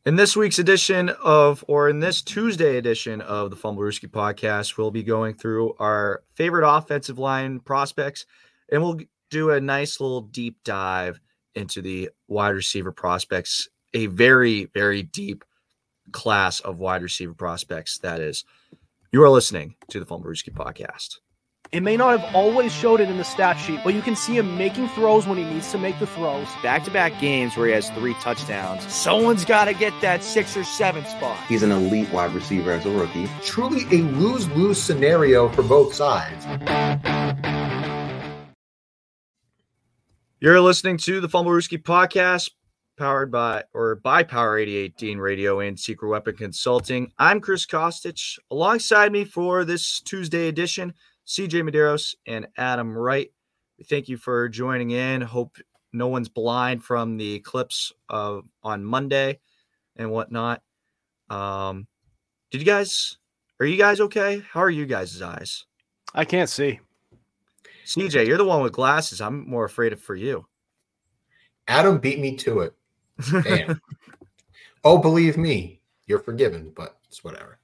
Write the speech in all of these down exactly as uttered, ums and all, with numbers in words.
In this week's edition of, or in this Tuesday edition of the Fumblerooski podcast, we'll be going through our favorite offensive line prospects, and we'll do a nice little deep dive into the wide receiver prospects, a very, very deep class of wide receiver prospects, that is. You are listening to the Fumblerooski podcast. It may not have always showed it in the stat sheet, but you can see him making throws when he needs to make the throws. Back-to-back games where he has three touchdowns. Someone's got to get that six or seven spot. He's an elite wide receiver as a rookie. Truly a lose-lose scenario for both sides. You're listening to the Fumblerooski podcast, powered by or by Power eighty-eight Dean Radio and Secret Weapon Consulting. I'm Chris Kostich. Alongside me for this Tuesday edition, C J Medeiros and Adam Wright. We thank you for joining in. Hope no one's blind from the clips of on Monday and whatnot. Um, did you guys, are you guys okay? How are you guys' eyes? I can't see. C J, you're the one with glasses. I'm more afraid of for you. Adam beat me to it. Damn. Oh, believe me, you're forgiven, but it's whatever.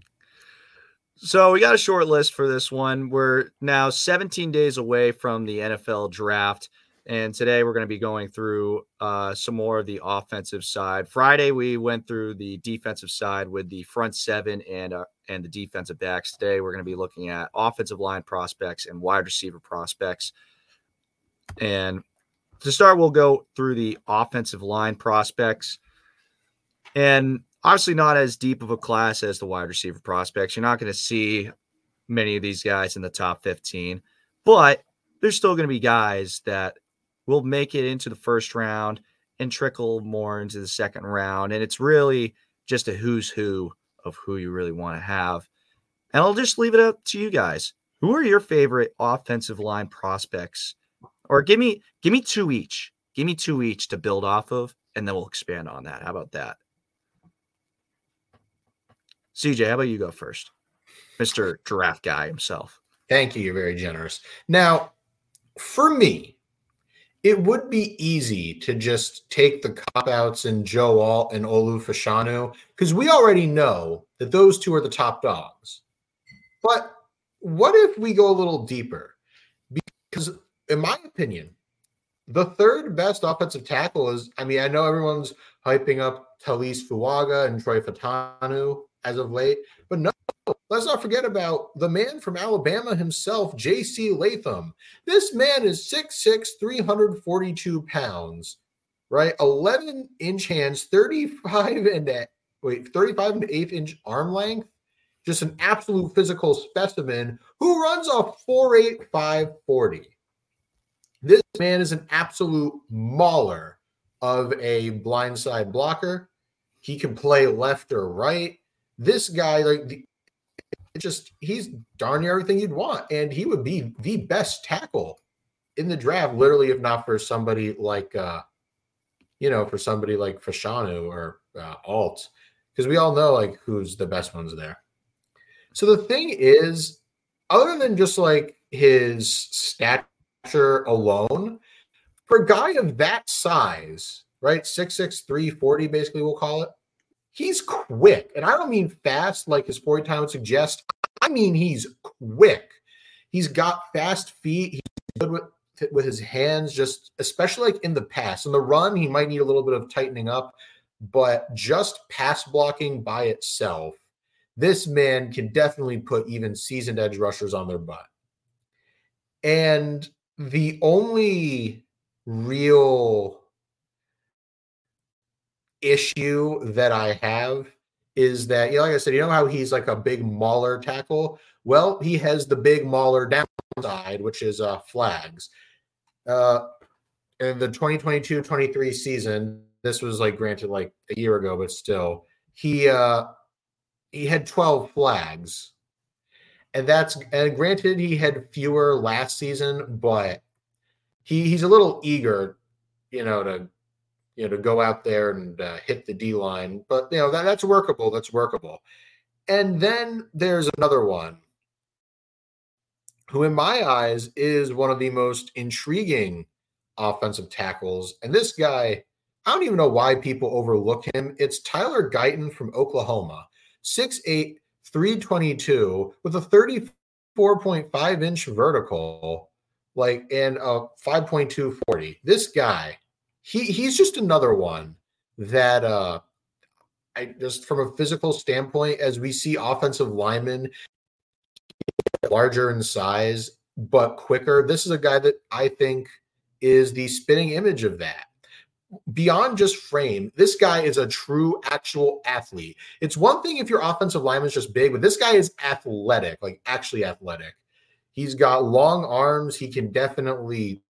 So we got a short list for this one. We're now seventeen days away from the N F L draft, and today we're going to be going through uh, some more of the offensive side. Friday, we went through the defensive side with the front seven and uh, and the defensive backs. Today, we're going to be looking at offensive line prospects and wide receiver prospects. And to start, we'll go through the offensive line prospects. And obviously not as deep of a class as the wide receiver prospects. You're not going to see many of these guys in the top fifteen, but there's still going to be guys that will make it into the first round and trickle more into the second round. And it's really just a who's who of who you really want to have. And I'll just leave it up to you guys. Who are your favorite offensive line prospects? Or give me, give me two each. Give me two each to build off of, and then we'll expand on that. How about that? C J, how about you go first? Mister Giraffe Guy himself. Thank you. You're very generous. Now, for me, it would be easy to just take the cop-outs in Joe Alt and Olu Fashanu, because we already know that those two are the top dogs. But what if we go a little deeper? Because in my opinion, the third best offensive tackle is, I mean, I know everyone's hyping up Talise Fuaga and Troy Fatanu as of late, but no, let's not forget about the man from Alabama himself, J C Latham. This man is six six, three hundred forty-two pounds, right? eleven inch hands, thirty-five and a, wait, thirty-five and eighth inch arm length. Just an absolute physical specimen who runs a four eight, five forty. This man is an absolute mauler of a blindside blocker. He can play left or right. This guy, like, the, just he's darn near everything you'd want, and he would be the best tackle in the draft, literally, if not for somebody like, uh, you know, for somebody like Fashanu or uh, Alt, because we all know like who's the best ones there. So the thing is, other than just like his stature alone, for a guy of that size, right, six six, three forty, basically, we'll call it. He's quick, and I don't mean fast like his forty time would suggest. I mean he's quick. He's got fast feet. He's good with, with his hands, just especially like in the pass. In the run, he might need a little bit of tightening up, but just pass blocking by itself, this man can definitely put even seasoned edge rushers on their butt. And the only real issue that I have is that, you know, like I said, you know how he's like a big mauler tackle? Well, he has the big mauler downside, which is uh, flags. Uh, in the twenty twenty-two twenty-three season, this was like granted like a year ago, but still, he uh, he had twelve flags. And that's, and granted, he had fewer last season, but he he's a little eager, you know, to you know, to go out there and uh, hit the D line. But, you know, that, that's workable. That's workable. And then there's another one who, in my eyes, is one of the most intriguing offensive tackles. And this guy, I don't even know why people overlook him. It's Tyler Guyton from Oklahoma, six eight, three twenty-two with a thirty-four point five inch vertical, like, and a five point two forty. This guy, he he's just another one that uh I just from a physical standpoint, as we see offensive linemen larger in size but quicker, this is a guy that I think is the spitting image of that. Beyond just frame, this guy is a true actual athlete. It's one thing if your offensive lineman is just big, but this guy is athletic, like actually athletic. He's got long arms. He can definitely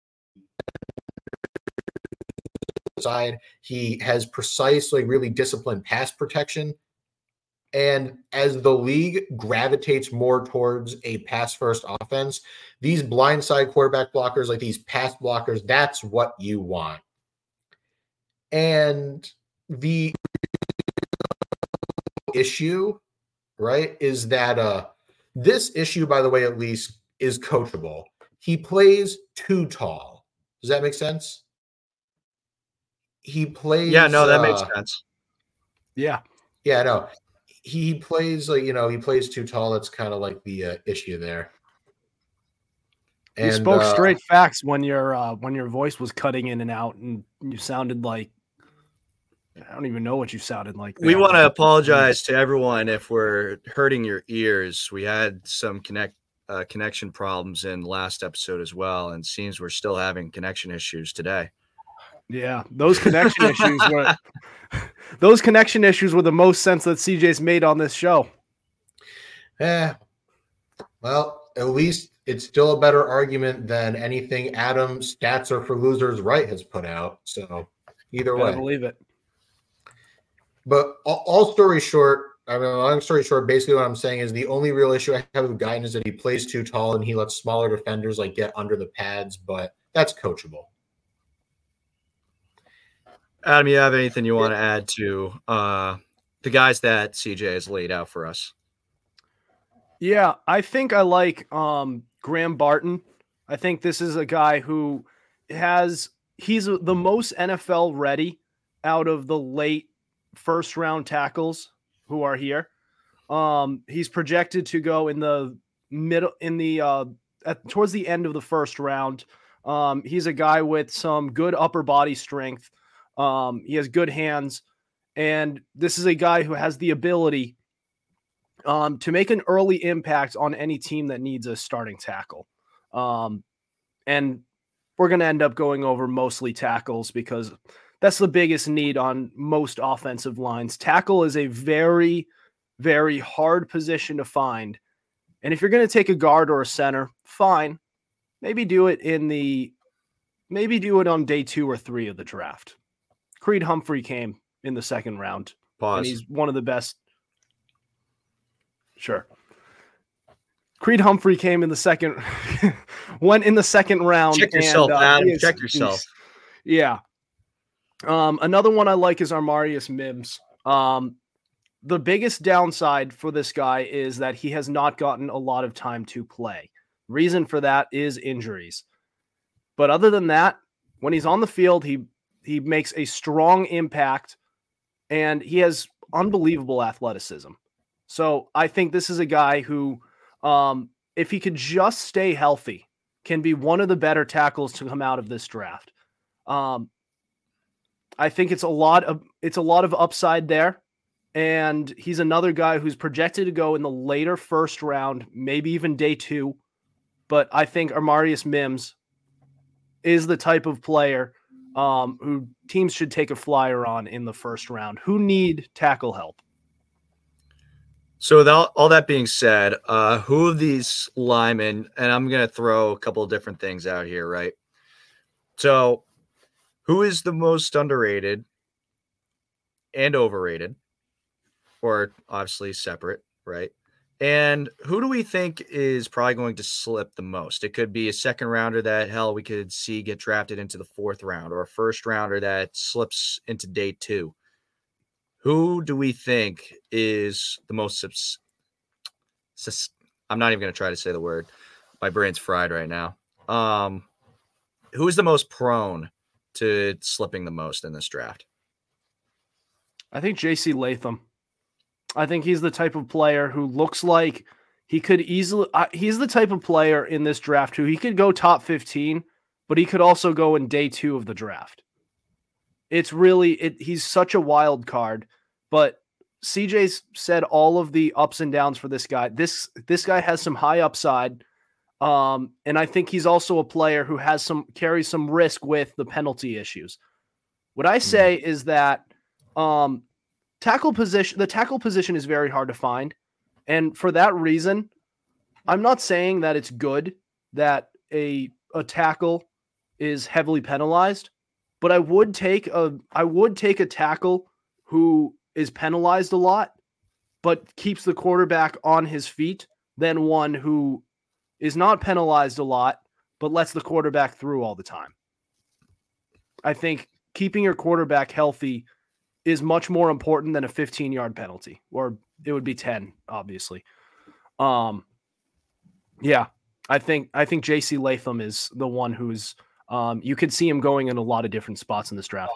side. He has precise, like really disciplined pass protection. And as the league gravitates more towards a pass-first offense, these blindside quarterback blockers, like these pass blockers, that's what you want. And the issue, right, is that uh, this issue, by the way, at least, is coachable. He plays too tall. Does that make sense? He plays. Yeah, no, that uh, makes sense. Yeah. Yeah, no. He plays like, you know, he plays too tall. That's kind of like the uh, issue there. You And, spoke uh, straight facts when your uh, when your voice was cutting in and out, and you sounded like I don't even know what you sounded like. We there. want to apologize to everyone if we're hurting your ears. We had some connect uh, connection problems in last episode as well, and it seems we're still having connection issues today. Yeah, those connection issues were those connection issues were the most sense that C J's made on this show. Yeah. Well, at least it's still a better argument than anything Adam Stats Are for Losers Right has put out. So either I way. believe it. But all, all story short, I mean, long story short, basically what I'm saying is the only real issue I have with Guyton is that he plays too tall and he lets smaller defenders like get under the pads, but that's coachable. Adam, you have anything you want to add to uh, the guys that C J has laid out for us? Yeah, I think I like um, Graham Barton. I think this is a guy who has he's the most N F L ready out of the late first round tackles who are here. Um, he's projected to go in the middle in the uh, at, towards the end of the first round. Um, he's a guy with some good upper body strength. Um, he has good hands, and this is a guy who has the ability um, to make an early impact on any team that needs a starting tackle. Um, and we're going to end up going over mostly tackles because that's the biggest need on most offensive lines. Tackle is a very, very hard position to find. And if you're going to take a guard or a center, fine. Maybe do it in the, maybe do it on day two or three of the draft. Creed Humphrey came in the second round. Pause. And he's one of the best. Sure. Creed Humphrey came in the second, went in the second round. Check yourself, and, uh, Adam. is, Check yourself. Yeah. Um, another one I like is Armarius Mims. Um, the biggest downside for this guy is that he has not gotten a lot of time to play. Reason for that is injuries. But other than that, when he's on the field, he he makes a strong impact, and he has unbelievable athleticism. So I think this is a guy who, um, if he could just stay healthy, can be one of the better tackles to come out of this draft. Um, I think it's a lot of it's a lot of upside there, and he's another guy who's projected to go in the later first round, maybe even day two. But I think Armarius Mims is the type of player um, who teams should take a flyer on in the first round, who need tackle help. So with all, all that being said, uh, who of these linemen, and I'm going to throw a couple of different things out here, right? So who is the most underrated and overrated, or obviously separate, right? And who do we think is probably going to slip the most? It could be a second rounder that, hell, we could see get drafted into the fourth round, or a first rounder that slips into day two. Who do we think is the most subs- sus- I'm not even going to try to say the word. My brain's fried right now. Um, who is the most prone to slipping the most in this draft? I think J C Latham. I think he's the type of player who looks like he could easily uh, he's the type of player in this draft who he could go top fifteen, but he could also go in day two of the draft. It's really it he's such a wild card, but C J's said all of the ups and downs for this guy. This this guy has some high upside. Um, and I think he's also a player who has some carries some risk with the penalty issues. What I say mm. is that um, tackle position, the tackle position is very hard to find. And for that reason, I'm not saying that it's good that a, a tackle is heavily penalized, but I would take a, I would take a tackle who is penalized a lot, but keeps the quarterback on his feet than one who is not penalized a lot, but lets the quarterback through all the time. I think keeping your quarterback healthy is much more important than a fifteen-yard penalty, or it would be ten, obviously. Um, yeah, I think I think J C Latham is the one who's um, you could see him going in a lot of different spots in this draft.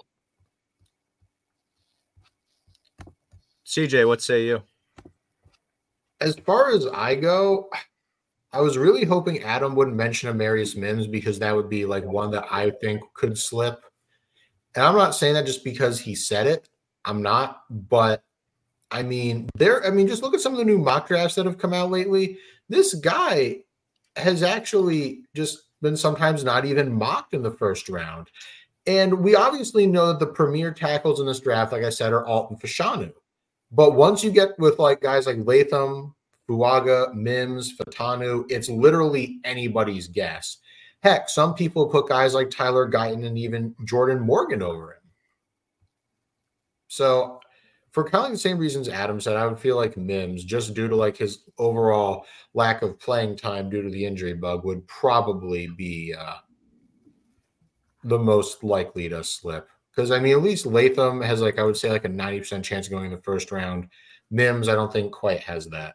C J, what say you? As far as I go, I was really hoping Adam wouldn't mention Amarius Mims because that would be like one that I think could slip. And I'm not saying that just because he said it. I'm not. But, I mean, there. I mean, just look at some of the new mock drafts that have come out lately. This guy has actually just been sometimes not even mocked in the first round. And we obviously know that the premier tackles in this draft, like I said, are Alton Fashanu. But once you get with like guys like Latham, Fuaga, Mims, Fatanu, it's literally anybody's guess. Heck, some people put guys like Tyler Guyton and even Jordan Morgan over him. So for kind of the same reasons Adam said, I would feel like Mims, just due to like his overall lack of playing time due to the injury bug, would probably be uh, the most likely to slip. Because, I mean, at least Latham has, like, I would say, like a ninety percent chance of going in the first round. Mims, I don't think quite has that.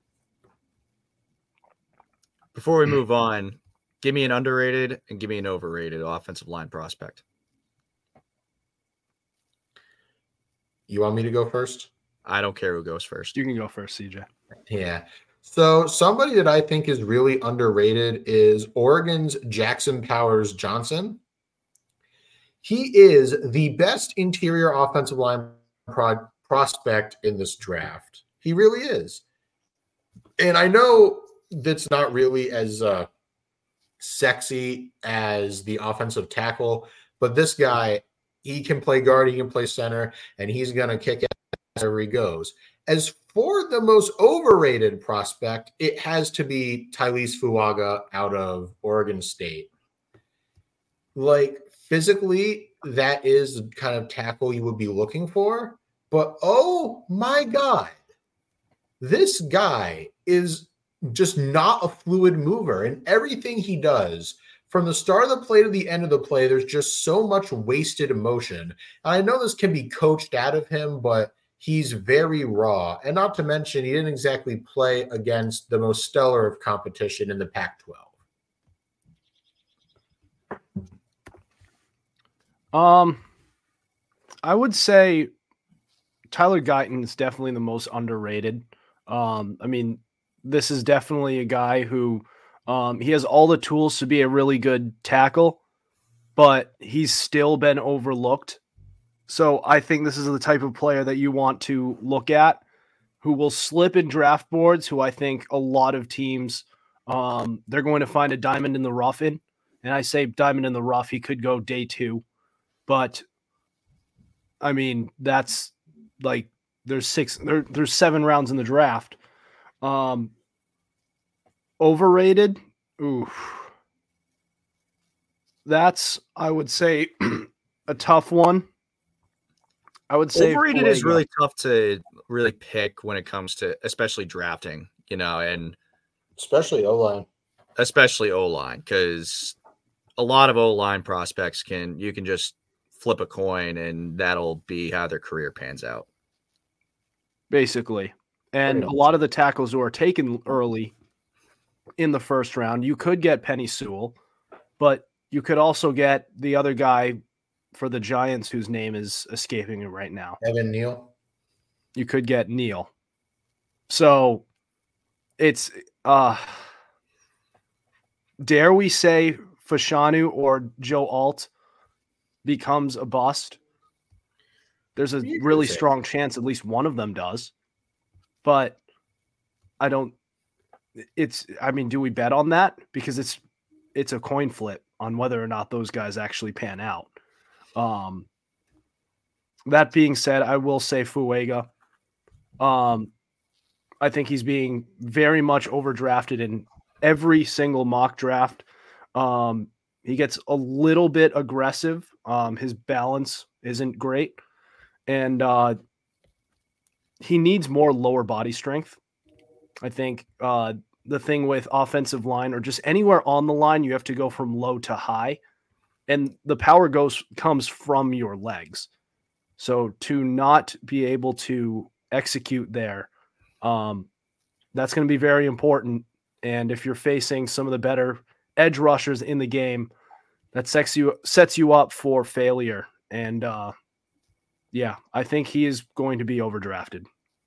Before we move on, give me an underrated and give me an overrated offensive line prospect. You want me to go first? I don't care who goes first. You can go first, C J. Yeah. So somebody that I think is really underrated is Oregon's Jackson Powers Johnson. He is the best interior offensive line pro- prospect in this draft. He really is. And I know that's not really as uh, sexy as the offensive tackle, but this guy, he can play guard, he can play center, and he's going to kick ass wherever he goes. As for the most overrated prospect, it has to be Tyrese Fuaga out of Oregon State. Like, physically, that is the kind of tackle you would be looking for. But, oh, my God, this guy is just not a fluid mover. And everything he does, from the start of the play to the end of the play, there's just so much wasted emotion. And I know this can be coached out of him, but he's very raw. And not to mention, he didn't exactly play against the most stellar of competition in the Pac twelve. Um, I would say Tyler Guyton is definitely the most underrated. Um, I mean, this is definitely a guy who um, he has all the tools to be a really good tackle, but he's still been overlooked. So I think this is the type of player that you want to look at, who will slip in draft boards, who I think a lot of teams, um, they're going to find a diamond in the rough in. And I say diamond in the rough, he could go day two. But I mean, that's like there's six, there, there's seven rounds in the draft. Um, overrated. Oof. That's, I would say, a tough one. I would say overrated is really tough to really pick when it comes to, especially drafting, you know, and especially O-line, especially O-line, because a lot of O-line prospects can, you can just flip a coin and that'll be how their career pans out. Basically. And a lot of the tackles who are taken early in the first round, you could get Penny Sewell, but you could also get the other guy for the Giants, whose name is escaping me right now. Evan Neal. You could get Neal. So it's uh dare we say Fashanu or Joe Alt becomes a bust? There's a really strong chance at least one of them does. But I don't it's I mean, do we bet on that? Because it's it's a coin flip on whether or not those guys actually pan out. Um that being said, I will say Fuega. Um I think he's being very much overdrafted in every single mock draft. Um, he gets a little bit aggressive. Um, his balance isn't great. And uh, he needs more lower body strength. I think uh, the thing with offensive line or just anywhere on the line, you have to go from low to high. And the power goes comes from your legs. So to not be able to execute there, Um, that's going to be very important. And if you're facing some of the better edge rushers in the game, that sets you sets you up for failure. And uh, yeah, I think he is going to be overdrafted.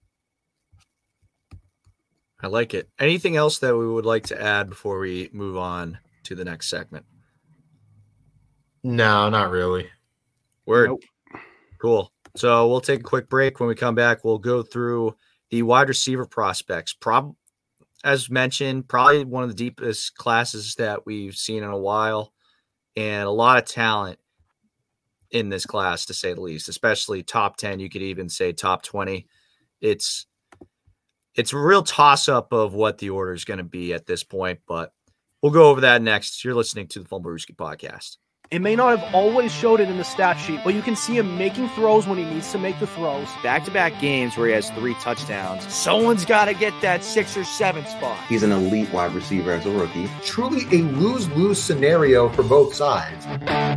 I like it. Anything else that we would like to add before we move on to the next segment? No, not really. Word. Nope. Cool. So we'll take a quick break. When we come back, we'll go through the wide receiver prospects. Prob, as mentioned, probably one of the deepest classes that we've seen in a while, and a lot of talent in this class, to say the least, especially top ten. You could even say top twenty. It's it's a real toss-up of what the order is going to be at this point, but we'll go over that next. You're listening to the Fumblerooski podcast. It may not have always showed it in the stat sheet, but you can see him making throws when he needs to make the throws. Back-to-back games where he has three touchdowns. Someone's got to get that six or seven spot. He's an elite wide receiver as a rookie. Truly a lose-lose scenario for both sides.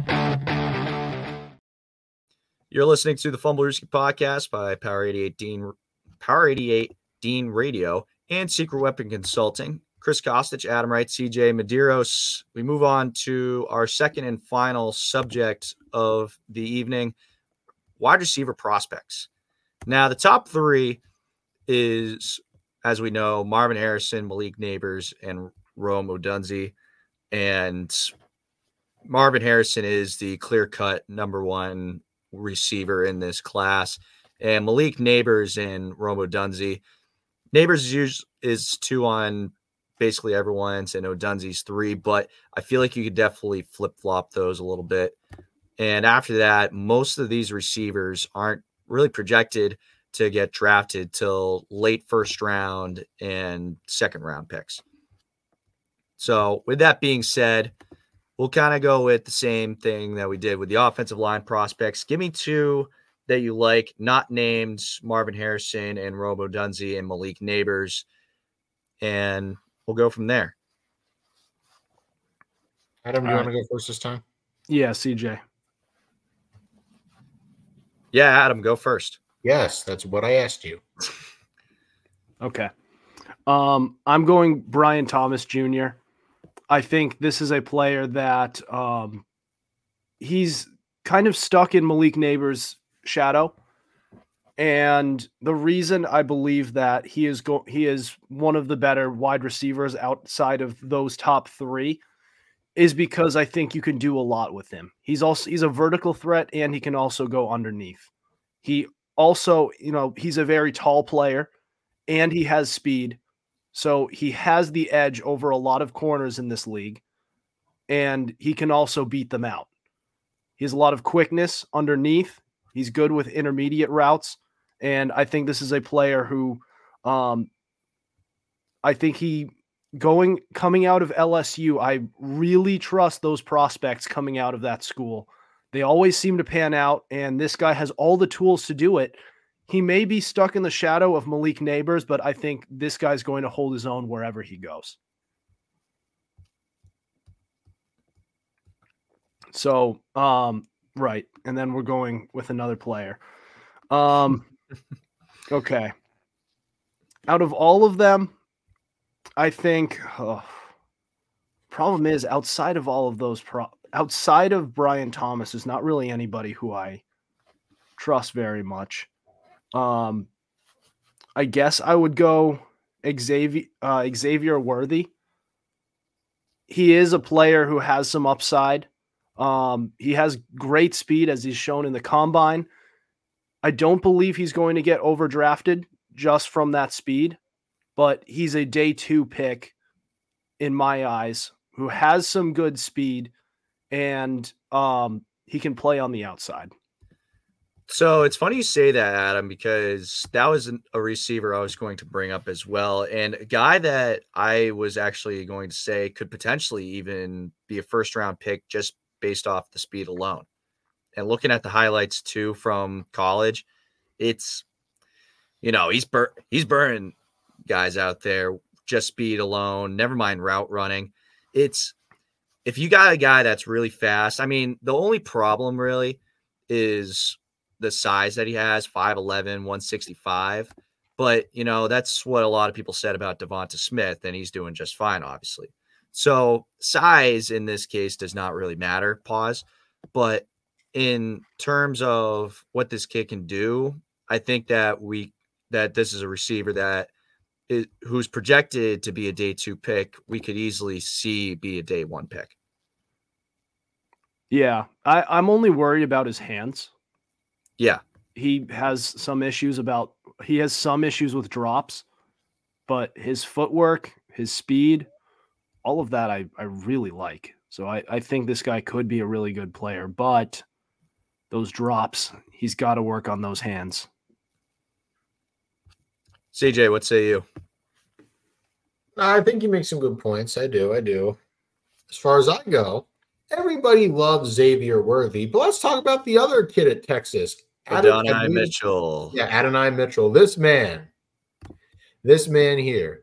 You're listening to the Fumblerooski podcast by Power eighty-eight Dean, Power eighty-eight Dean Radio and Secret Weapon Consulting. Chris Kostich, Adam Wright, C J Medeiros. We move on to our second and final subject of the evening, wide receiver prospects. Now, the top three is, as we know, Marvin Harrison, Malik Nabers, and Rome Odunze. And Marvin Harrison is the clear-cut number one receiver in this class. And Malik Nabers and Rome Odunze. Nabers is, is two on basically everyone's, and Odunze's three, but I feel like you could definitely flip-flop those a little bit. And after that, most of these receivers aren't really projected to get drafted till late first round and second round picks. So with that being said, we'll kind of go with the same thing that we did with the offensive line prospects. Give me two that you like, not named Marvin Harrison and Rome Odunze and Malik Nabers, and we'll go from there. Adam, do you All want to go first this time? Yeah, C J. Yeah, Adam, go first. Yes, that's what I asked you. Okay. Um, I'm going Brian Thomas Junior I think this is a player that um, he's kind of stuck in Malik Nabers' shadow. And the reason I believe that he is go- he is one of the better wide receivers outside of those top three is because I think you can do a lot with him. He's also he's a vertical threat, and he can also go underneath. He also, you know, he's a very tall player, and he has speed. So he has the edge over a lot of corners in this league, and he can also beat them out. He has a lot of quickness underneath. He's good with intermediate routes. And I think this is a player who um, I think he going coming out of L S U, I really trust those prospects coming out of that school. They always seem to pan out, and this guy has all the tools to do it. He may be stuck in the shadow of Malik Nabers, but I think this guy's going to hold his own wherever he goes. So, um, right. And then we're going with another player. Um, okay. Out of all of them, I think oh, problem is outside of all of those pro outside of Brian Thomas, there's not really anybody who I trust very much. Um, I guess I would go Xavier uh, Xavier Worthy. He is a player who has some upside. Um, he has great speed, as he's shown in the combine. I don't believe he's going to get overdrafted just from that speed, but he's a day two pick in my eyes who has some good speed, and um, he can play on the outside. So it's funny you say that, Adam, because that was an, a receiver I was going to bring up as well. And a guy that I was actually going to say could potentially even be a first round pick just based off the speed alone. And looking at the highlights too from college, it's, you know, he's bur- he's burning guys out there, just speed alone, never mind route running. It's, if you got a guy that's really fast, I mean, the only problem really is the size that he has, five eleven, one sixty-five. But, you know, that's what a lot of people said about Devonta Smith, and he's doing just fine, obviously. So size in this case does not really matter, pause. But in terms of what this kid can do, I think that we that this is a receiver that is, who's projected to be a day two pick, we could easily see be a day one pick. Yeah, I, I'm only worried about his hands. Yeah. He has some issues about he has some issues with drops, but his footwork, his speed, all of that I, I really like. So I, I think this guy could be a really good player, but those drops, he's got to work on those hands. C J, what say you? I think you make some good points. I do. I do. As far as I go, everybody loves Xavier Worthy, but let's talk about the other kid at Texas. Adonai Mitchell. Yeah, Adonai Mitchell. This man, this man here,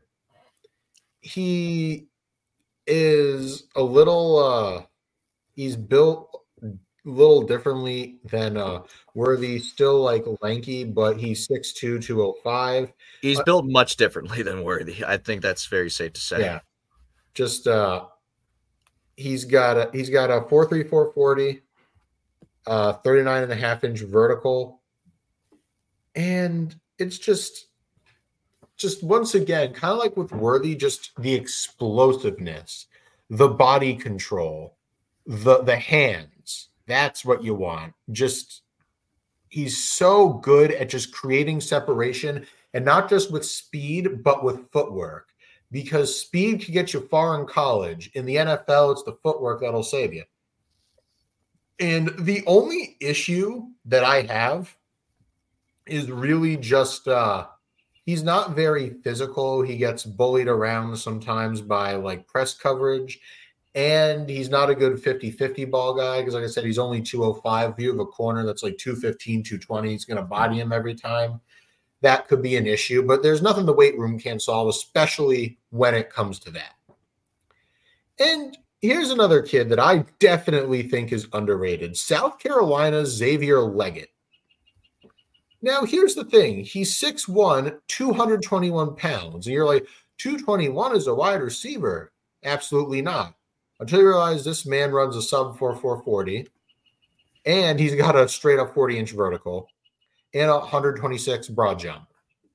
he is a little, uh, he's built a little differently than uh, Worthy, still like lanky, but he's six two, two oh five. He's uh, built much differently than Worthy. I think that's very safe to say. Yeah. Just, uh, he's got a, he's got a four three, four forty. Uh, thirty-nine and a half inch vertical. And it's just, just once again, kind of like with Worthy, just the explosiveness, the body control, the, the hands. That's what you want. Just, he's so good at just creating separation, and not just with speed, but with footwork, because speed can get you far in college. In the N F L, it's the footwork that'll save you. And the only issue that I have is really just uh, he's not very physical. He gets bullied around sometimes by like press coverage, and he's not a good fifty-fifty ball guy because, like I said, he's only two oh five. If you have a corner that's like two fifteen, two twenty, he's going to body him every time. That could be an issue, but there's nothing the weight room can't solve, especially when it comes to that. And here's another kid that I definitely think is underrated. South Carolina's Xavier Leggett. Now, here's the thing. He's six one, two hundred twenty-one pounds. And you're like, two twenty-one is a wide receiver. Absolutely not. Until you realize this man runs a sub four four forty, and he's got a straight up forty inch vertical and a one twenty-six broad jump.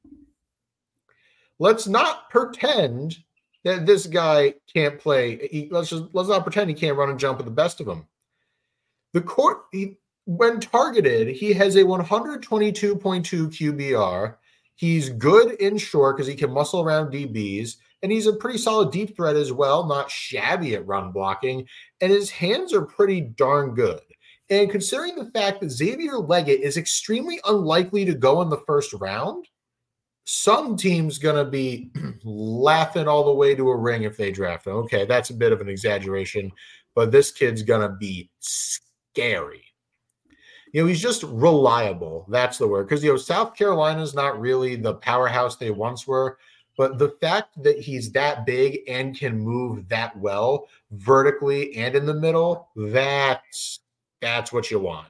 Let's not pretend that this guy can't play. He, let's just let's not pretend he can't run and jump with the best of them. The court, he, when targeted, he has a one twenty-two point two Q B R. He's good in short because he can muscle around D Bs, and he's a pretty solid deep threat as well, not shabby at run blocking, and his hands are pretty darn good. And considering the fact that Xavier Leggett is extremely unlikely to go in the first round, some team's going to be laughing all the way to a ring if they draft him. Okay, that's a bit of an exaggeration, but this kid's going to be scary. You know, he's just reliable. That's the word. Because, you know, South Carolina's not really the powerhouse they once were, but the fact that he's that big and can move that well vertically and in the middle, that's that's what you want.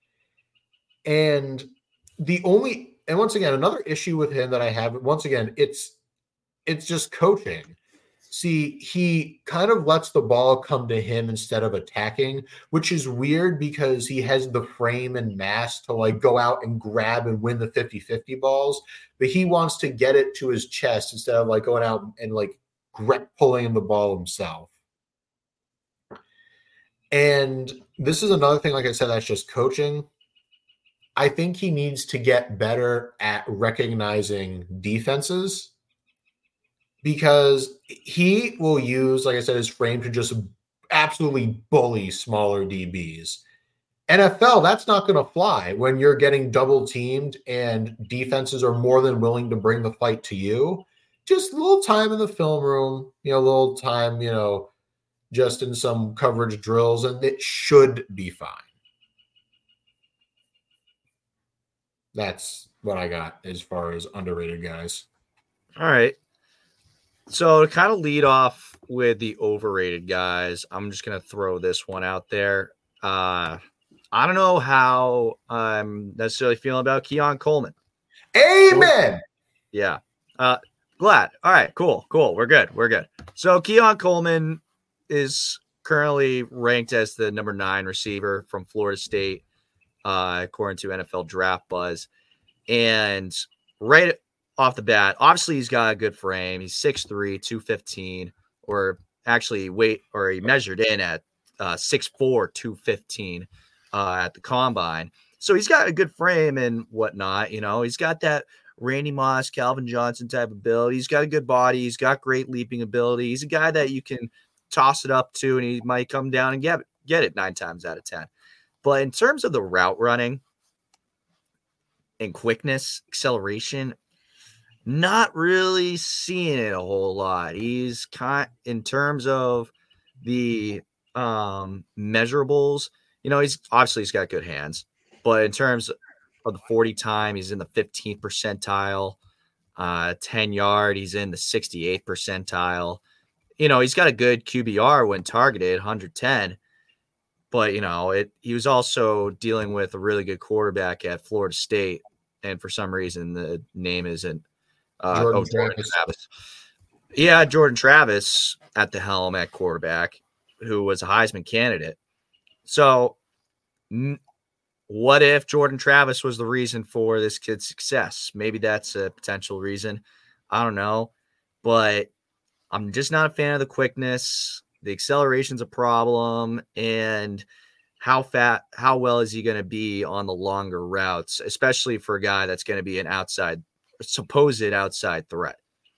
And the only And once again, another issue with him that I have, once again, it's it's just coaching. see, he kind of lets the ball come to him instead of attacking, which is weird because he has the frame and mass to like go out and grab and win the fifty-fifty balls, but he wants to get it to his chest instead of like going out and like grip pulling the ball himself. And this is another thing, like I said, that's just coaching. I think he needs to get better at recognizing defenses, because he will use, like I said, his frame to just absolutely bully smaller D Bs. N F L, that's not going to fly when you're getting double teamed and defenses are more than willing to bring the fight to you. Just a little time in the film room, you know, a little time, you know, just in some coverage drills, and it should be fine. That's what I got as far as underrated guys. All right. So to kind of lead off with the overrated guys, I'm just going to throw this one out there. Uh, I don't know how I'm necessarily feeling about Keon Coleman. Amen. Yeah. Uh, glad. All right, cool, cool. We're good. We're good. So Keon Coleman is currently ranked as the number nine receiver from Florida State, uh, according to N F L Draft Buzz. And right off the bat, obviously he's got a good frame. He's six three, two fifteen, or actually weight, or he measured in at uh, six four, two fifteen uh, at the combine. So he's got a good frame and whatnot. You know, he's got that Randy Moss, Calvin Johnson type ability. He's got a good body. He's got great leaping ability. He's a guy that you can toss it up to, and he might come down and get it, get it nine times out of ten. But in terms of the route running and quickness, acceleration, not really seeing it a whole lot. He's kind in terms of the um, measurables, you know, he's obviously he's got good hands, but in terms of the forty time, he's in the fifteenth percentile. Uh, ten yard, he's in the sixty-eighth percentile. You know, he's got a good Q B R when targeted, one hundred ten. But, you know, it he was also dealing with a really good quarterback at Florida State. And for some reason, the name isn't uh, Jordan, oh, Jordan Travis. Travis. Yeah, Jordan Travis at the helm at quarterback, who was a Heisman candidate. So n- what if Jordan Travis was the reason for this kid's success? Maybe that's a potential reason. I don't know. But I'm just not a fan of the quickness. The acceleration's a problem. And how fat, how well is he going to be on the longer routes, especially for a guy that's going to be an outside, supposed outside threat?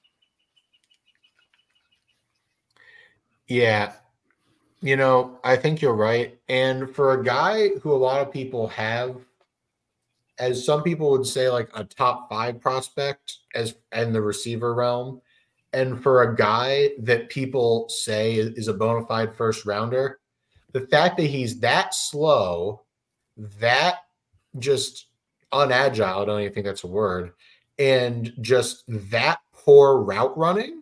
Yeah. You know, I think you're right. And for a guy who a lot of people have, as some people would say, like a top five prospect as in the receiver realm, and for a guy that people say is a bona fide first rounder, the fact that he's that slow, that just unagile, I don't even think that's a word, and just that poor route running,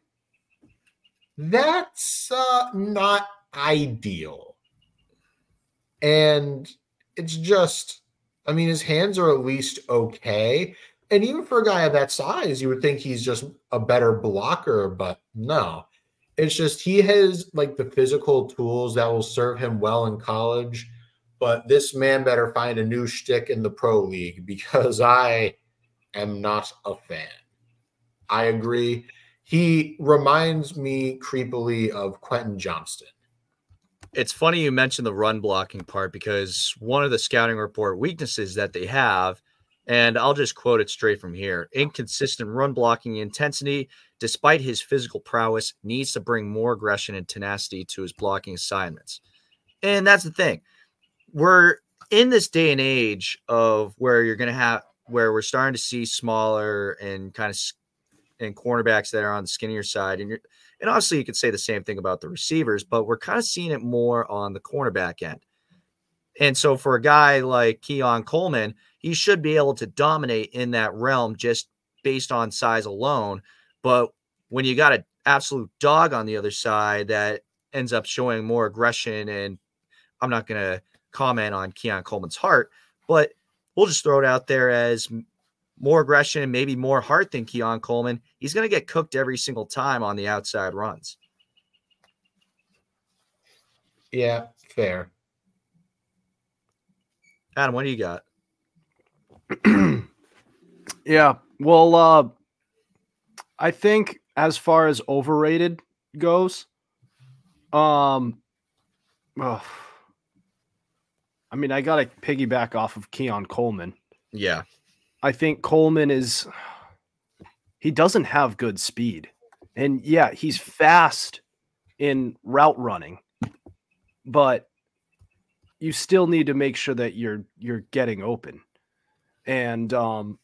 that's uh, not ideal. And it's just, I mean, his hands are at least okay. And even for a guy of that size, you would think he's just a better blocker, but no. It's just he has like the physical tools that will serve him well in college, but this man better find a new shtick in the pro league, because I am not a fan. I agree. He reminds me creepily of Quentin Johnston. It's funny you mentioned the run blocking part, because one of the scouting report weaknesses that they have, and I'll just quote it straight from here: inconsistent run blocking intensity, despite his physical prowess, needs to bring more aggression and tenacity to his blocking assignments. And that's the thing. We're in this day and age of where you're going to have, where we're starting to see smaller and kind of and cornerbacks that are on the skinnier side. And you're, and obviously you could say the same thing about the receivers, but we're kind of seeing it more on the cornerback end. And so for a guy like Keon Coleman, he should be able to dominate in that realm just based on size alone. But when you got an absolute dog on the other side that ends up showing more aggression, and I'm not going to comment on Keon Coleman's heart, but we'll just throw it out there as more aggression and maybe more heart than Keon Coleman, he's going to get cooked every single time on the outside runs. Yeah, fair. Adam, what do you got? Yeah, well, uh, I think as far as overrated goes, um, oh, I mean, I got to piggyback off of Keon Coleman. Yeah. I think Coleman is, he doesn't have good speed. And yeah, he's fast in route running, but you still need to make sure that you're you're getting open. And um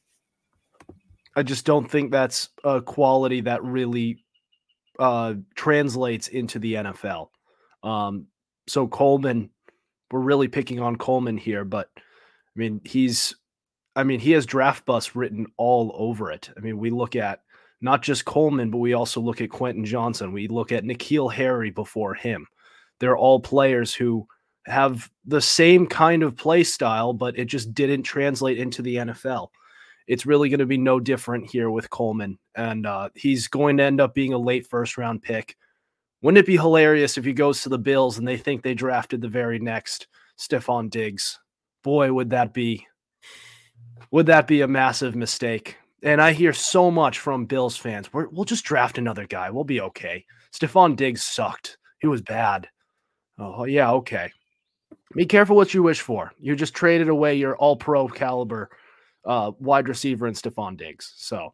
I just don't think that's a quality that really uh translates into the N F L. Um so Coleman, we're really picking on Coleman here, but I mean, he's I mean, he has draft bust written all over it. I mean, we look at not just Coleman, but we also look at Quentin Johnson. We look at N'Keal Harry before him. They're all players who have the same kind of play style, but it just didn't translate into the N F L. It's really going to be no different here with Coleman, and uh, he's going to end up being a late first round pick. Wouldn't it be hilarious if he goes to the Bills and they think they drafted the very next Stephon Diggs? Boy, would that be would that be a massive mistake. And I hear so much from Bills fans. We're, we'll just draft another guy. We'll be okay. Stephon Diggs sucked. He was bad. Oh, yeah, okay. Be careful what you wish for. You just traded away your all-pro caliber uh, wide receiver in Stephon Diggs. So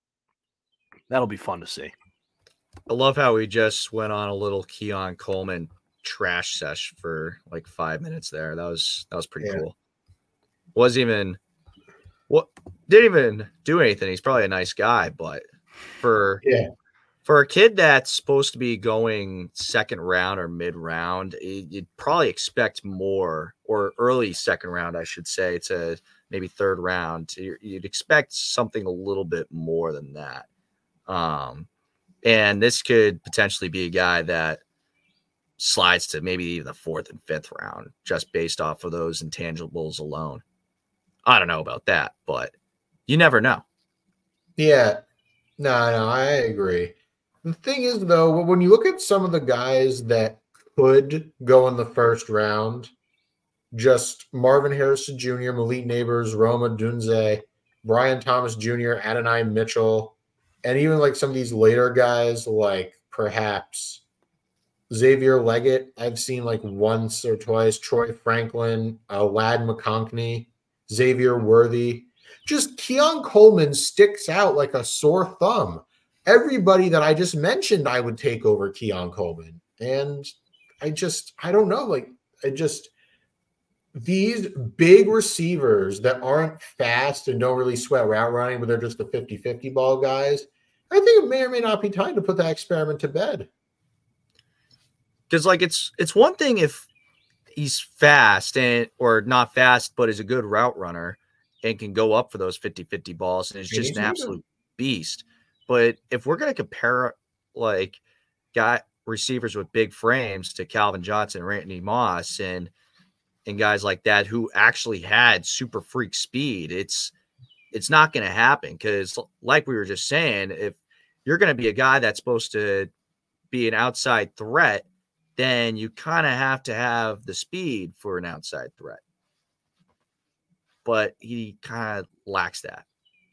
that'll be fun to see. I love how we just went on a little Keon Coleman trash sesh for like five minutes there. That was that was pretty yeah. cool. Wasn't even what didn't even do anything. He's probably a nice guy, but for yeah. for a kid that's supposed to be going second round or mid round, you'd probably expect more, or early second round, I should say, to maybe third round. You'd expect something a little bit more than that. Um, and this could potentially be a guy that slides to maybe even the fourth and fifth round just based off of those intangibles alone. I don't know about that, but you never know. Yeah, no, no, I agree. The thing is, though, when you look at some of the guys that could go in the first round, just Marvin Harrison Junior, Malik Neighbors, Rome Odunze, Brian Thomas Junior, Adonai Mitchell, and even like some of these later guys, like perhaps Xavier Leggett, I've seen like once or twice, Troy Franklin, uh, Lad McConkey, Xavier Worthy. Just Keon Coleman sticks out like a sore thumb. Everybody that I just mentioned, I would take over Keon Coleman. And I just, I don't know. Like, I just, these big receivers that aren't fast and don't really sweat route running, but they're just the fifty-fifty ball guys, I think it may or may not be time to put that experiment to bed. Because, like, it's it's one thing if he's fast and or not fast, but is a good route runner and can go up for those fifty-fifty balls and is just an absolute beast. But if we're going to compare, like, guy receivers with big frames to Calvin Johnson, Randy Moss, and and guys like that who actually had super freak speed, it's it's not going to happen because, like we were just saying, if you're going to be a guy that's supposed to be an outside threat, then you kind of have to have the speed for an outside threat. But he kind of lacks that.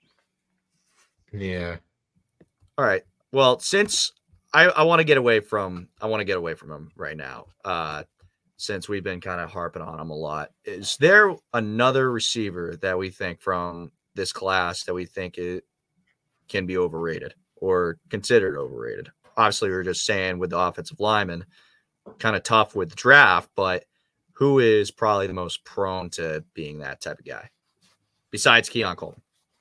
Yeah. All right. Well, since I, I want to get away from I want to get away from him right now, uh, since we've been kind of harping on him a lot, is there another receiver that we think from this class that we think it can be overrated or considered overrated? Obviously, we were just saying with the offensive lineman, kind of tough with the draft, but who is probably the most prone to being that type of guy besides Keon Coleman?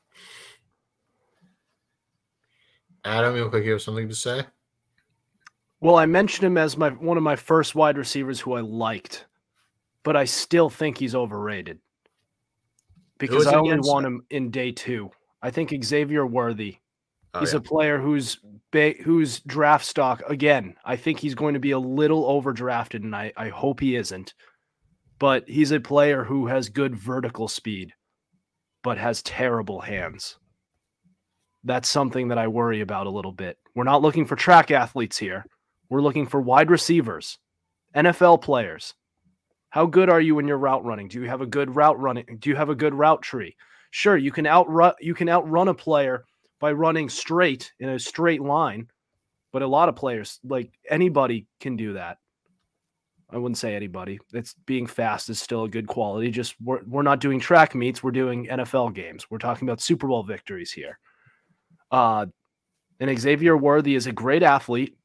Adam, you look like you have something to say. Well, I mentioned him as my one of my first wide receivers who I liked, but I still think he's overrated because I only want him in day two. I think Xavier Worthy. Oh, he's yeah. a player who's ba- whose draft stock, again, I think he's going to be a little overdrafted, and I, I hope he isn't. But he's a player who has good vertical speed, but has terrible hands. That's something that I worry about a little bit. We're not looking for track athletes here. We're looking for wide receivers. N F L players. How good are you in your route running? Do you have a good route running? Do you have a good route tree? Sure, you can outrun you can outrun a player by running straight in a straight line, but a lot of players, like anybody, can do that. I wouldn't say anybody. It's being fast is still a good quality. Just we're we're not doing track meets. We're doing N F L games. We're talking about Super Bowl victories here. Uh, and Xavier Worthy is a great athlete,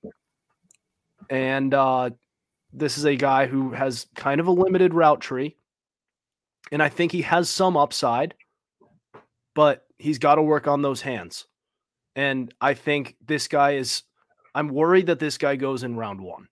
and uh, this is a guy who has kind of a limited route tree, and I think he has some upside, but he's got to work on those hands. And I think this guy is. I'm worried that this guy goes in round one.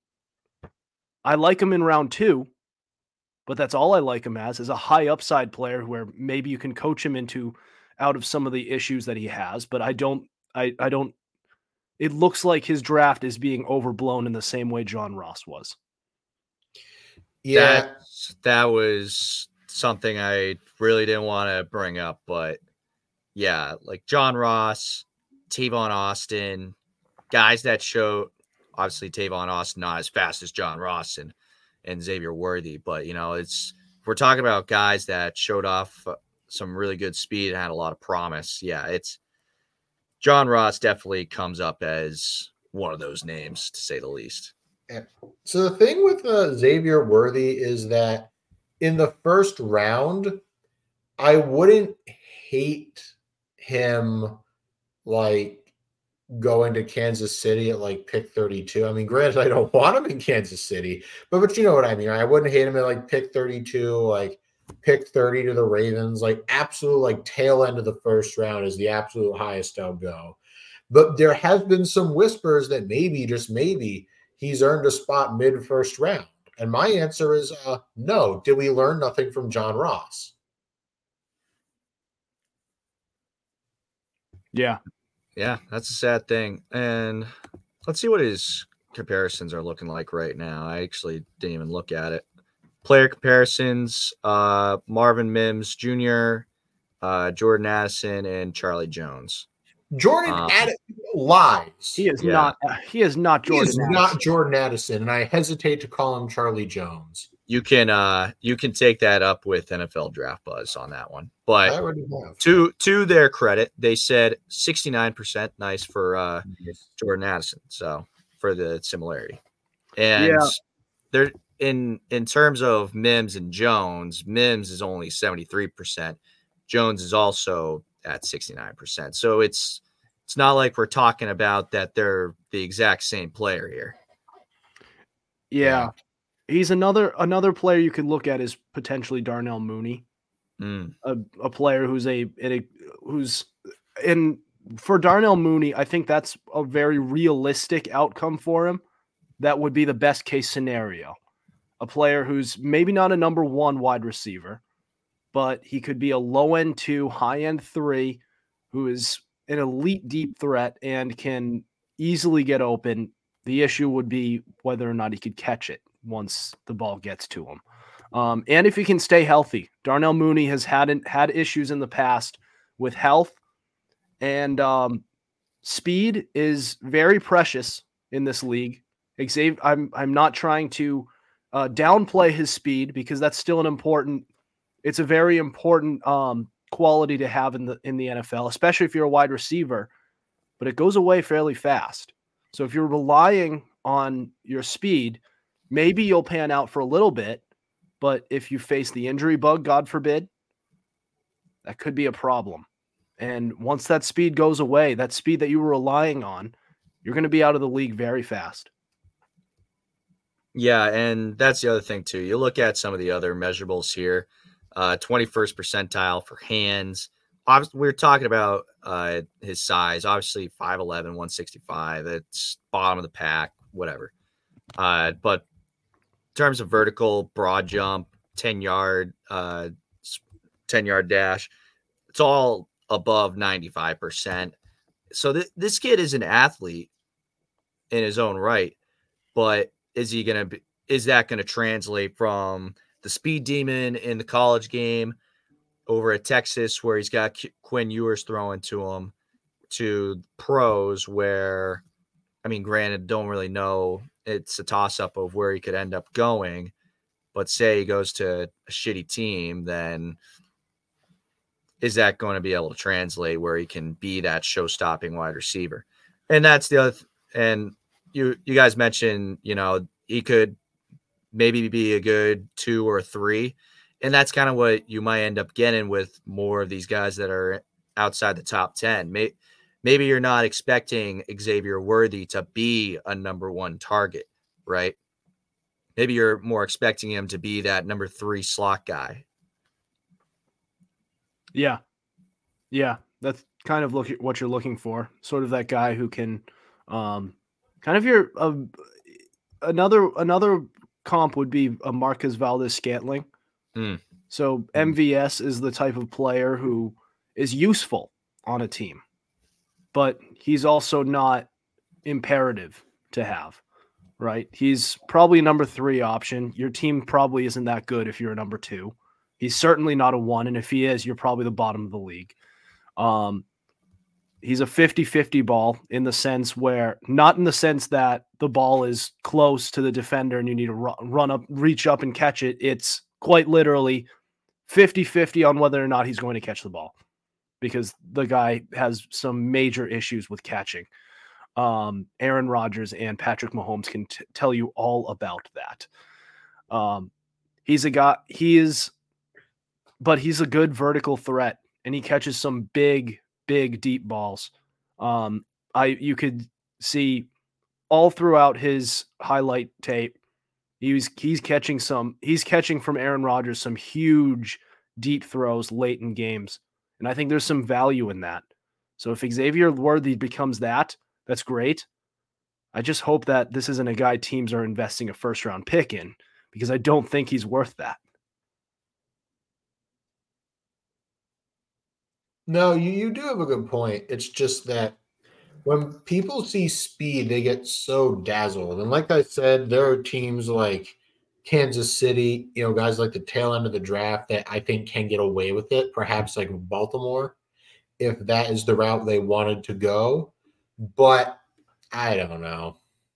I like him in round two, but that's all I like him as, is a high upside player where maybe you can coach him into out of some of the issues that he has. But I don't, I, I don't, it looks like his draft is being overblown in the same way John Ross was. Yeah. That, that was something I really didn't want to bring up, but yeah, like John Ross, Tavon Austin, guys that show, obviously Tavon Austin not as fast as John Ross and, and Xavier Worthy, but you know, it's, we're talking about guys that showed off some really good speed and had a lot of promise. Yeah, it's John Ross definitely comes up as one of those names, to say the least. Yeah. So the thing with uh, Xavier Worthy is that in the first round, I wouldn't hate him like going to Kansas City at like pick thirty-two. I mean, granted, I don't want him in Kansas City, but but you know what I mean. I wouldn't hate him at like pick thirty-two, like pick thirty to the Ravens, like absolute like tail end of the first round is the absolute highest I'll go. But there has been some whispers that maybe, just maybe, he's earned a spot mid first round. And my answer is uh, no. Did we learn nothing from John Ross? Yeah. Yeah, that's a sad thing. And let's see what his comparisons are looking like right now. I actually didn't even look at it. Player comparisons, uh, Marvin Mims Junior, uh, Jordan Addison, and Charlie Jones. Jordan um, Addison lies. He is yeah. not. Uh, he is not Jordan. He is Addison. not Jordan Addison, and I hesitate to call him Charlie Jones. You can uh, you can take that up with N F L Draft Buzz on that one. But to to their credit, they said sixty-nine percent nice for uh, Jordan Addison. So for the similarity, and yeah. they're in in terms of Mims and Jones. Mims is only seventy-three percent. Jones is also at sixty-nine percent. So it's it's not like we're talking about that they're the exact same player here. Yeah. yeah. He's another another player you could look at is potentially Darnell Mooney, mm. a, a player who's a, a who's in for Darnell Mooney. I think that's a very realistic outcome for him. That would be the best case scenario. A player who's maybe not a number one wide receiver, but he could be a low end two, high end three, who is an elite deep threat and can easily get open. The issue would be whether or not he could catch it once the ball gets to him. Um, and if he can stay healthy. Darnell Mooney has had had issues in the past with health, and um, speed is very precious in this league. Xavier, I'm I'm not trying to uh, downplay his speed, because that's still an important. It's a very important um, quality to have in the in the N F L, especially if you're a wide receiver. But it goes away fairly fast. So if you're relying on your speed, maybe you'll pan out for a little bit, but if you face the injury bug, God forbid, that could be a problem. And once that speed goes away, that speed that you were relying on, you're going to be out of the league very fast. Yeah, and that's the other thing too. You look at some of the other measurables here, uh, twenty-first percentile for hands. Obviously, we we're talking about uh, his size, obviously five eleven, one sixty-five. It's bottom of the pack, whatever. Uh, but in terms of vertical, broad jump, ten yard, uh, ten yard dash, it's all above ninety-five percent. So th- this kid is an athlete in his own right, but is he going to be, is that going to translate from the speed demon in the college game over at Texas, where he's got Qu- Quinn Ewers throwing to him, to pros where, I mean, granted, don't really know it's a toss up of where he could end up going. But say he goes to a shitty team, then is that going to be able to translate where he can be that show-stopping wide receiver? And that's the other. Th- and you you guys mentioned, you know, he could maybe be a good two or three, and that's kind of what you might end up getting with more of these guys that are outside the top ten. Maybe, maybe you're not expecting Xavier Worthy to be a number one target, right? Maybe you're more expecting him to be that number three slot guy. Yeah. Yeah. That's kind of look what you're looking for. Sort of that guy who can um, kind of your uh, another another comp would be a Marcus Valdes-Scantling. Mm. So M V S is the type of player who is useful on a team, but he's also not imperative to have, right? He's probably a number three option. Your team probably isn't that good if you're a number two. He's certainly not a one, and if he is, you're probably the bottom of the league. Um, he's a fifty-fifty ball in the sense where, not in the sense that the ball is close to the defender and you need to run, run up, reach up and catch it. It's quite literally fifty-fifty on whether or not he's going to catch the ball, because the guy has some major issues with catching. Um, Aaron Rodgers and Patrick Mahomes can t- tell you all about that. Um, he's a guy, he is, but he's a good vertical threat, and he catches some big, big, deep balls. Um, I, you could see all throughout his highlight tape, he's, he's catching some, he's catching from Aaron Rodgers, some huge deep throws late in games. And I think there's some value in that. So if Xavier Worthy becomes that, that's great. I just hope that this isn't a guy teams are investing a first round pick in, because I don't think he's worth that. No, you, you do have a good point. It's just that when people see speed, they get so dazzled. And like I said, there are teams like Kansas City, you know, guys like the tail end of the draft that I think can get away with it, perhaps like Baltimore, if that is the route they wanted to go. But I don't know.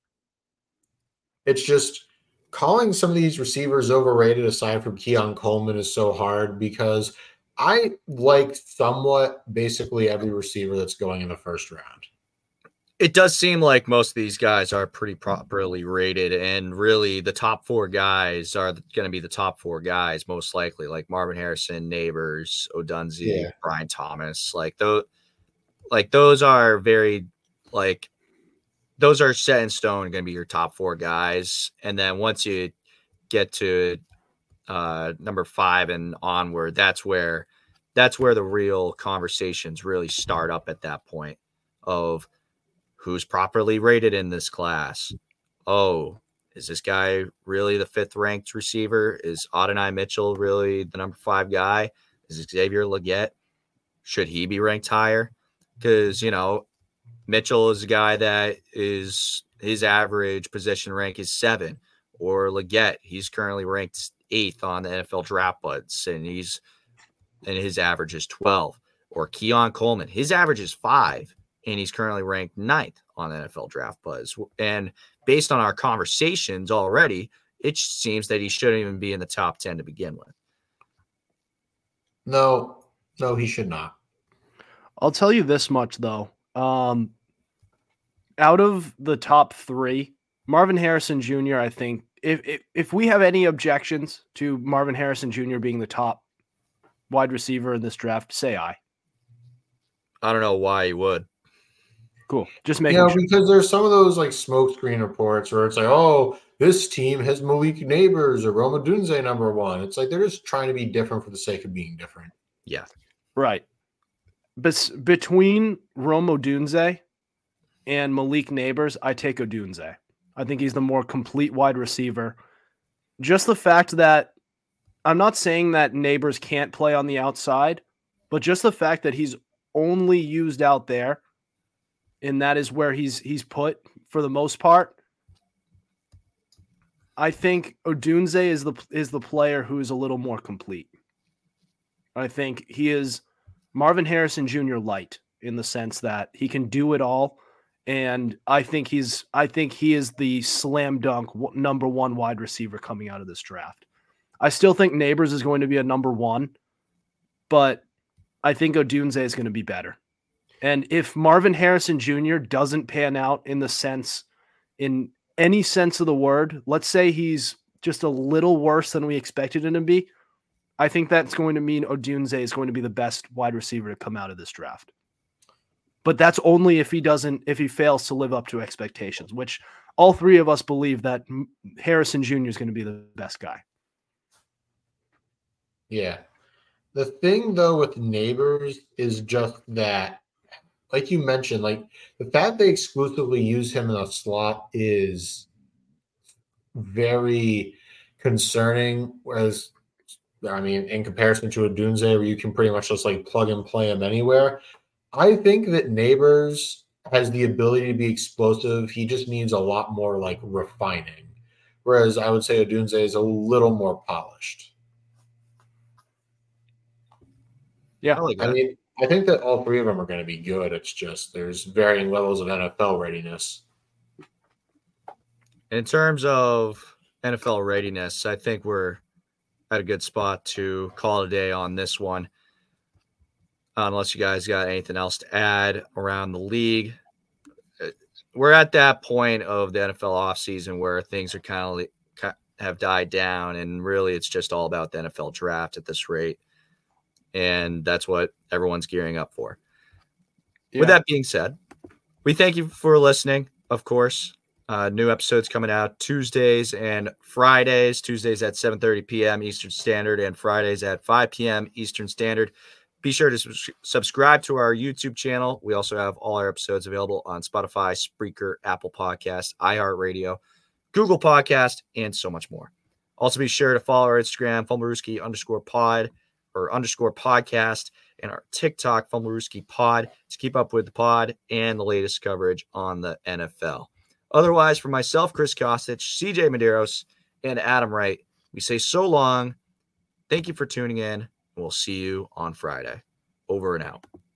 It's just calling some of these receivers overrated aside from Keon Coleman is so hard, because I like somewhat basically every receiver that's going in the first round. It does seem like most of these guys are pretty properly rated, and really the top four guys are going to be the top four guys most likely, like Marvin Harrison, Neighbors, Odunze, Yeah. Brian Thomas. Like those, like those are very like those are set in stone, going to be your top four guys, and then once you get to uh, number five and onward, that's where that's where the real conversations really start up at that point of who's properly rated in this class. Oh, is this guy really the fifth ranked receiver? Is Adonai Mitchell really the number five guy? Is Xavier Legette? Should he be ranked higher? Because, you know, Mitchell is a guy that is his average position rank is seven, or Legette, he's currently ranked eighth on the N F L draft buds, and he's and his average is twelve. Or Keon Coleman, his average is five, and he's currently ranked ninth on the N F L draft buzz. And based on our conversations already, it seems that he shouldn't even be in the top ten to begin with. No, no, he should not. I'll tell you this much, though. Um, out of the top three, Marvin Harrison Junior, I think, if, if if we have any objections to Marvin Harrison Junior being the top wide receiver in this draft, say aye. I don't know why he would. Cool. Just making Yeah, sure. because there's some of those like smokescreen reports where it's like, oh, this team has Malik Neighbors or Rome Odunze number one. It's like they're just trying to be different for the sake of being different. Yeah. Right. But between Rome Odunze and Malik Neighbors, I take Odunze. I think he's the more complete wide receiver. Just the fact that I'm not saying that Neighbors can't play on the outside, but just the fact that he's only used out there, and that is where he's he's put for the most part. I think Odunze is the is the player who is a little more complete. I think he is Marvin Harrison Junior light in the sense that he can do it all, And I think he's I think he is the slam dunk w- number one wide receiver coming out of this draft. I still think Neighbors is going to be a number one, but I think Odunze is going to be better. And if Marvin Harrison Junior doesn't pan out in the sense, in any sense of the word, let's say he's just a little worse than we expected him to be, I think that's going to mean Odunze is going to be the best wide receiver to come out of this draft. But that's only if he doesn't, if he fails to live up to expectations, which all three of us believe that Harrison Junior is going to be the best guy. Yeah. The thing, though, with Neighbors is just that, like you mentioned, like the fact they exclusively use him in a slot is very concerning. Whereas, I mean, in comparison to Odunze, where you can pretty much just like plug and play him anywhere, I think that Neighbors has the ability to be explosive. He just needs a lot more like refining. Whereas I would say Odunze is a little more polished. Yeah. I like I that. mean, I think that all three of them are going to be good. It's just there's varying levels of N F L readiness. In terms of N F L readiness, I think we're at a good spot to call it a day on this one. Unless you guys got anything else to add around the league. We're at that point of the N F L offseason where things are kind of have died down, and really it's just all about the N F L draft at this rate. And that's what everyone's gearing up for. Yeah. With that being said, we thank you for listening, of course. Uh, new episodes coming out Tuesdays and Fridays. Tuesdays at seven thirty p.m. Eastern Standard and Fridays at five p.m. Eastern Standard. Be sure to su- subscribe to our YouTube channel. We also have all our episodes available on Spotify, Spreaker, Apple Podcasts, iHeartRadio, Google Podcast, and so much more. Also, be sure to follow our Instagram, Fumblerooski underscore pod or underscore podcast, and our TikTok, Fumblerooski pod, to keep up with the pod and the latest coverage on the N F L. Otherwise, for myself, Chris Kostic, C J Medeiros, and Adam Wright, we say so long. Thank you for tuning in. We'll see you on Friday. Over and out.